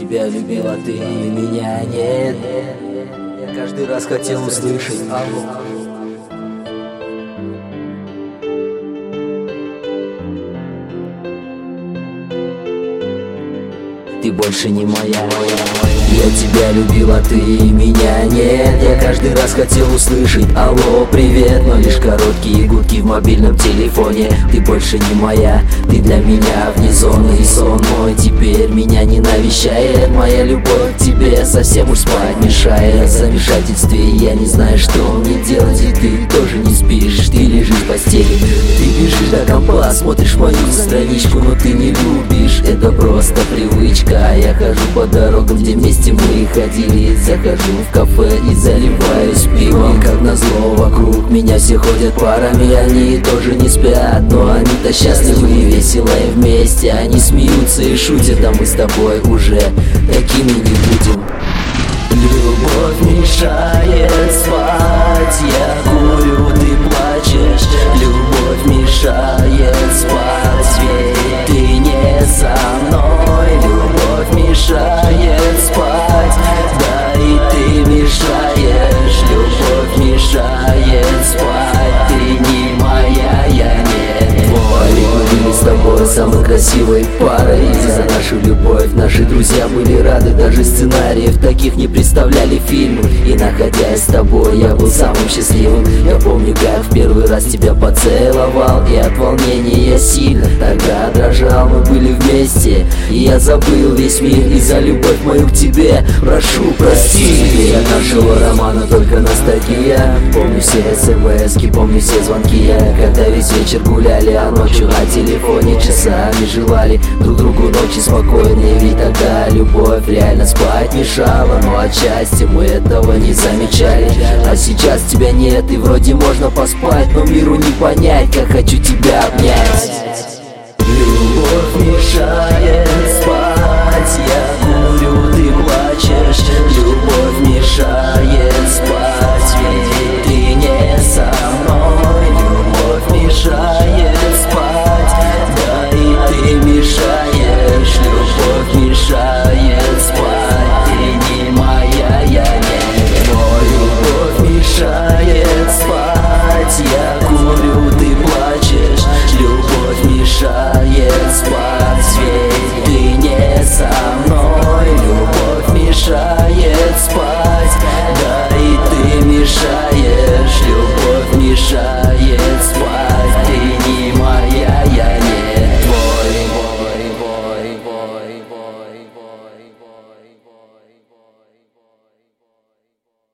тебя любил, а ты меня нет. Я каждый раз хотел услышать алло. Ты больше не моя. Я тебя любил, а ты меня нет. Я каждый раз хотел услышать алло, привет, но лишь короткие гудки в мобильном телефоне. Ты больше не моя, ты для меня вне зоны. И сон мой теперь меня не навещает. Моя любовь к тебе совсем уж спать мешает. В замешательстве я не знаю, что мне делать. И ты тоже не спишь, ты лежишь в постели. Ты бежишь до компа, смотришь мою страничку, но ты не любишь. Это просто привычка. Я хожу по дорогам, где вместе мы ходили. Захожу в кафе и заливаюсь пивом. Как назло, вокруг меня все ходят парами. Они тоже не спят, но они-то счастливы и весело и вместе. Они смеются и шутят, а мы с тобой уже такими не будем. Любовь мешает спать, я курю, ты плачешь. Любовь мешает спать, ведь ты не со мной. Любовь мешает спать, да и ты мешаешь. Любовь мешает спать, ты не моя, я не твой. Мы были с тобой самой красивой парой. И за нашу любовь наши друзья были рады. Даже сценариев таких не представляли фильмы. И находясь с тобой, я был самым счастливым. Я помню, как в первый раз тебя поцеловал. И от волнения я сильно тогда дрожал. Мы были вместе, и я забыл весь мир. И за любовь мою к тебе прошу прости. От нашего романа только ностальгия. Помню все смски, помню все звонки. Когда весь вечер гуляли, а ночью на телефоне часами желали друг другу ночи спокойные. Ведь тогда любовь реально спать мешала. Но отчасти мы этого не замечали. А сейчас тебя нет, и вроде можно поспать, но миру не понять, как хочу тебя обнять. Любовь мешает спать, я курю, ты плачешь. Любовь мешает спать,